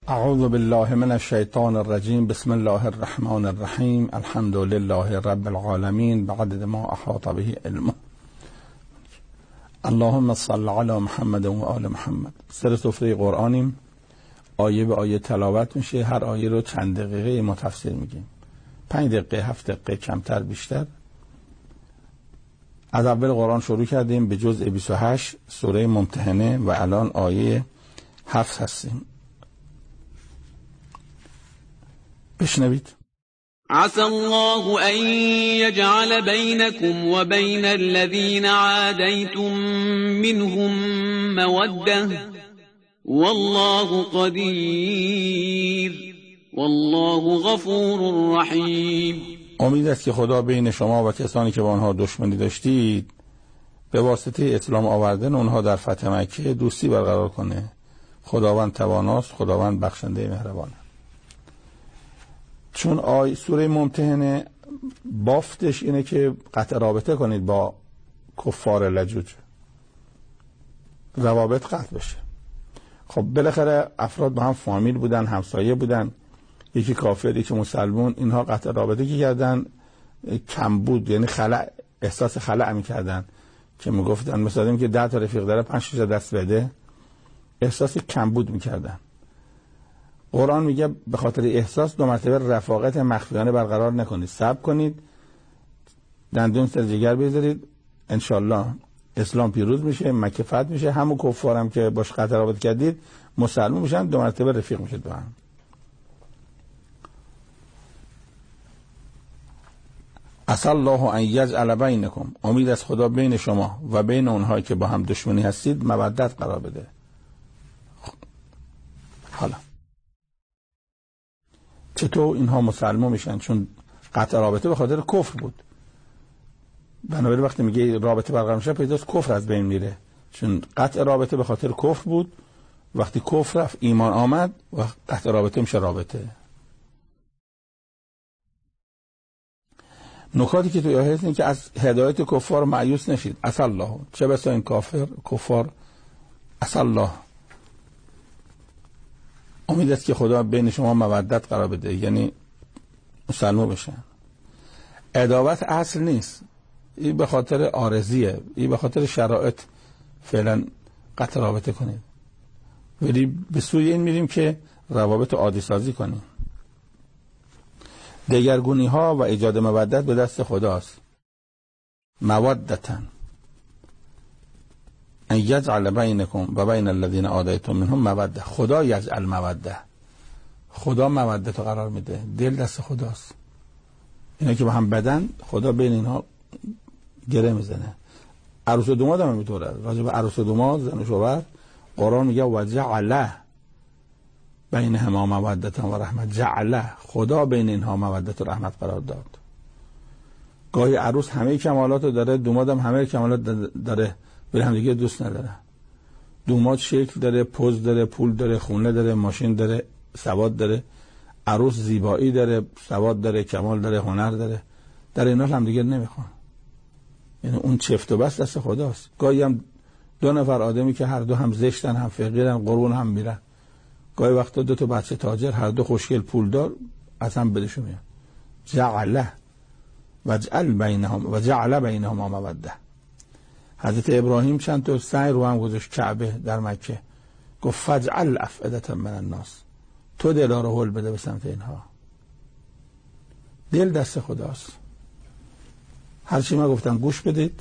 اعوذ بالله من الشیطان الرجیم. بسم الله الرحمن الرحیم. الحمد لله رب العالمین بعدد ما احاط به علمه. اللهم صل علی محمد و آل محمد. سر سفره قرآنیم، آیه به آیه تلاوت میشه. هر آیه رو چند دقیقه ما تفسیر میگیم، 5 دقیقه 7 دقیقه، کمتر بیشتر. از اول قرآن شروع کردیم به جزء 28 سوره ممتحنه و الان آیه 7 هستیم. بشنوید. عسى الله أن يجعل بينكم وبين الذين عاديتم منهم مودة والله قدير والله غفور رحیم. امید است که خدا بین شما و کسانی که با آنها دشمنی داشتید به واسطه اسلام آوردن اونها در فتح مکه دوستی برقرار کنه. خداوند تواناست، خداوند بخشنده مهربانه. چون سوره ممتحنه بافتش اینه که قطع رابطه کنید با کفار لجوج، روابط قطع بشه. خب بالاخره افراد با هم فامیل بودن، همسایه بودن، یکی کافر یکی مسلمون، اینها قطع رابطه که کردن کم بود، یعنی احساس خلأ میکردن که میگفتن مثلا که 10 تا رفیق داره 5 تا دست بده، احساس کم بود میکردن. قرآن میگه به خاطر احساس 2 مرتبه رفاقت مخفیانه برقرار نکنید، صبر کنید، دندون سر جگر بذارید، انشالله اسلام پیروز میشه، مکه فتح میشه، همون کفارم که باش قطع رابطه کردید مسلمان میشن، 2 مرتبه رفیق میشید با هم. عسى الله ان یجعل بینکم، امید از خدا بین شما و بین اونهایی که با هم دشمنی هستید مودت قرار بده. حالا چطور اینها مسلمان میشن؟ چون قطع رابطه به خاطر کفر بود. بنابراین وقتی میگه رابطه برقرار میشه پیداست کفر از بین میره، چون قطع رابطه به خاطر کفر بود. وقتی کفر رفت ایمان آمد و قطع رابطه میشه رابطه. نکاتی که توی آیه هست این که از هدایت کفار مایوس نشید. عسى الله، چه بسا این کفار عسى الله، امید است که خدا بین شما مودت قرار بده، یعنی مسلمان بشن. عداوت اصل نیست، این به خاطر عارضیه، این به خاطر شرایط فعلا قطع رابطه کنید، ولی به سوی این میریم که روابط عادی سازی کنیم. دگرگونی ها و ایجاد مودت به دست خداست. مودتن ان یجعل بینکم و بین الذین عادیتم منهم موده. خدا یجعل موده، خدا مودت رو قرار میده، دل دست خداست. اینا که با هم بدن خدا بین اینها گره میزنه. عروس و داماد هم میطوره. راجع به عروس و داماد، زن و شوهر، قرآن میگه و جعل بینهما مودة و رحمت. جعل، خدا بین اینها مودت و رحمت قرار داد. گاهی عروس همه کمالات رو داره، داماد هم همه کمالات داره، ولی هم دیگه دوست نداره. داماد شکل داره، پوز داره، پول داره، خونه داره، ماشین داره، سواد داره. عروس زیبایی داره، سواد داره، کمال داره، هنر داره. در این حال هم دیگه نمیخوان. یعنی اون چفت و بس دست خداست. گاهی هم 2 نفر آدمی که هر دو هم زشتن، هم فقیرن، قربون هم میرن. گاهی وقتا 2 تا بچه تاجر، هر دو خوشگل پولدار، از هم بدشون میاد. جعل و جعل بینهما موده. حضرت ابراهیم چند تا سنگ رو هم گذاشت کعبه در مکه، گفت فجعل افئدة من الناس، تو دلا رو هل بده به سمت اینها. دل دست خداست. هر چی ما گفتم گوش بدید.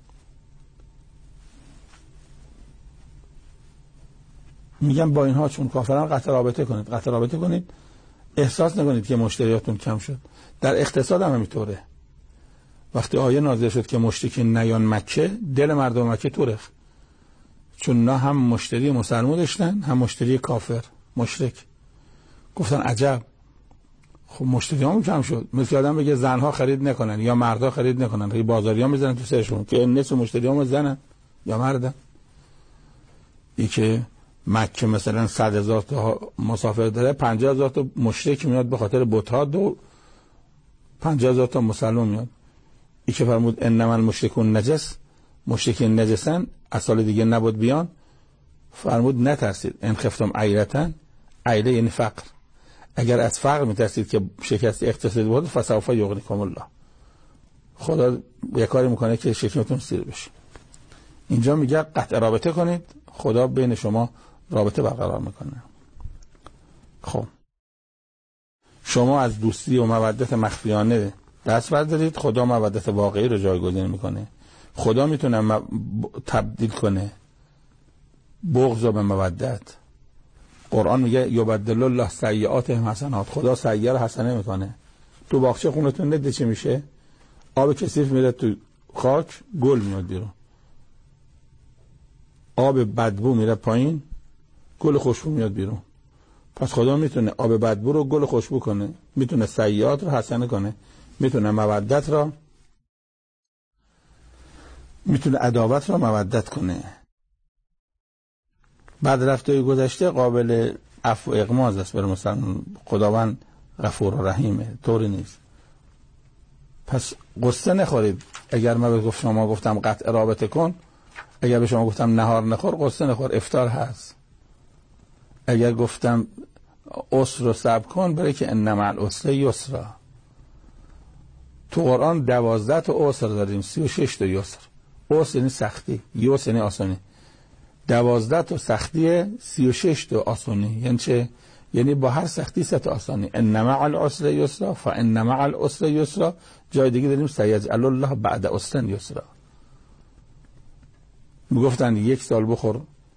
میگم با اینها چون کافران قطع رابطه کنید، قطع رابطه کنید. احساس نکنید که مشتریاتون کم شد. در اقتصاد هم همینطوره. وقتی آیه نازل شد که مشرکین نیان مکه، دل مردم مکه تورخت، چون نه هم مشتری مسلمان داشتن هم مشتری کافر مشرک. گفتن عجب، خب مشتری هم کم شد. مثل آدم بگه زنها خرید نکنن یا مردها خرید نکنن، ری بازاری ها میزنن تو سرشون که نصف مشتری هم زنن یا مردن. ای که مکه مثلا 100,000 تا مسافر داره، 50,000 تا مشرک میاد به خاطر بت‌ها، 50,000 تا مسلمان میاد. ای که فرمود انما المشرکون نجس، مشرکین نجسن، از سال دیگه نبود بیان. فرمود نترسید، ان خفتم عیرتن عیله یعنی فقر. اگر از فقر میترسید که شکست اقتصادی بود فسوف یغنیکم الله، خدا یه کاری میکنه که شکمتون سیر بشه. اینجا میگه قطع رابطه کنید، خدا بین شما رابطه برقرار میکنه. خب شما از دوستی و مودت مخفیانه دست بردارید، خدا مودت واقعی رو جایگزین میکنه. خدا میتونه تبدیل کنه بغض رو به مودت. قرآن میگه یبدل الله سیئاتهم حسنات، خدا سیئه رو حسنه میکنه. تو باغچه خونتون ندید چی میشه؟ آب کثیف میره تو خاک، گل میاد بیرون. آب بدبو میره پایین، گل خوشبو میاد بیرون. پس خدا میتونه آب بدبو رو گل خوشبو کنه، میتونه سیئات رو حسنه کنه، میتونه مودت را، میتونه عداوت را مودت کنه. بعد رفتهای گذشته قابل عفو و اغماض است برای مسلمان. خداوند غفور و رحیمه، طوری نیست. پس قصه نخورید. اگر من به شما گفتم قطع رابطه کن، اگر به شما گفتم نهار نخور، قصه نخور، افطار هست. اگر گفتم عسر رو صبر کن، برای که ان مع العسر یسرا. تو قرآن 12 تا عسر داریم، 36 تا یسر. عسر یعنی سختی، یسر یعنی آسانی. 12 تا سختی، 36 تا آسانی. یعنی چه؟ یعنی با هر سختی 3 تا آسانی. ان مع العسر یسرا فان مع العسر یسرا. جای دیگه داریم سیجعل الله بعد عسر یسرا. میگفتن 1 سال بخور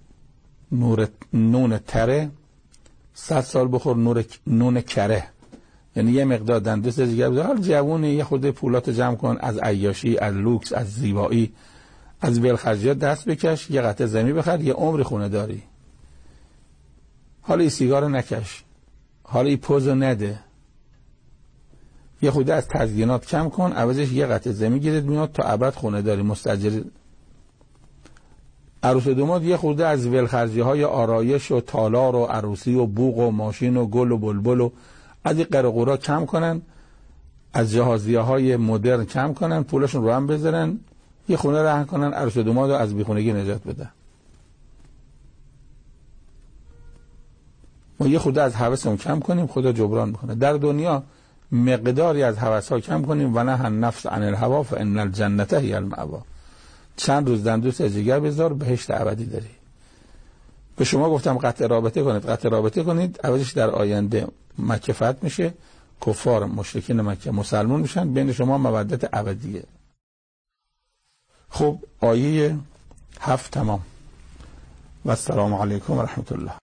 نون تره، 100 سال بخور نون کره. یعنی یه مقدار دندوس دیگه بذار، حال جوونی یه خورده پولات جمع کن، از عیاشی، از لوکس، از زیبایی، از ولخرجیات دست بکش، یه قطعه زمین بخر، یه عمر خونه داری. حالا این سیگار نکش، حالا این پوزو نده، یه خورده از تزیینات کم کن، عوضش یه قطعه زمین گیرت میاد تا ابد خونه داری، مستاجر. عروس دوماد یه خورده از ولخرجی های آرایش و تالار و عروسی و بوق و ماشین و گل و بلبل و از این قرقورا کم کنن، از جهازیه های مدرن کم کنن، پولشون رو هم بذارن، یه خونه رهن کنن، عروس دوماد رو از بیخونگی نجات بدن. ما یه خورده از هوسمون کم کنیم، خدا جبران میکنه. در دنیا مقداری از هوس‌ها کم کنیم و نه النفس عن الهوا فان الجنه هی المأوا. چند روز دندوس جگر بذار، بهشت ابدی داری. به شما گفتم قطع رابطه کنید، قطع رابطه کنید، عوضش در آینده مکه فتح میشه، کفار مشرکین مکه مسلمان میشن، بین شما مودت ابدیه. خب آیه 7 تمام. و السلام علیکم و رحمت الله.